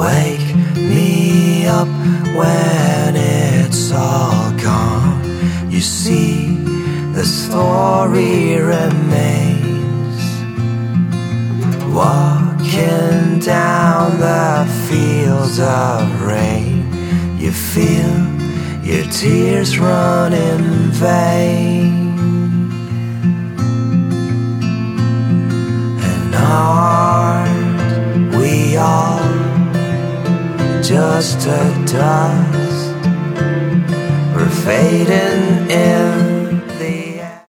Wake me up when it's all gone. You see, the story remains. Walking down the fields of rain, you feel your tears run in vain. And aren't we all just a dust? We're fading in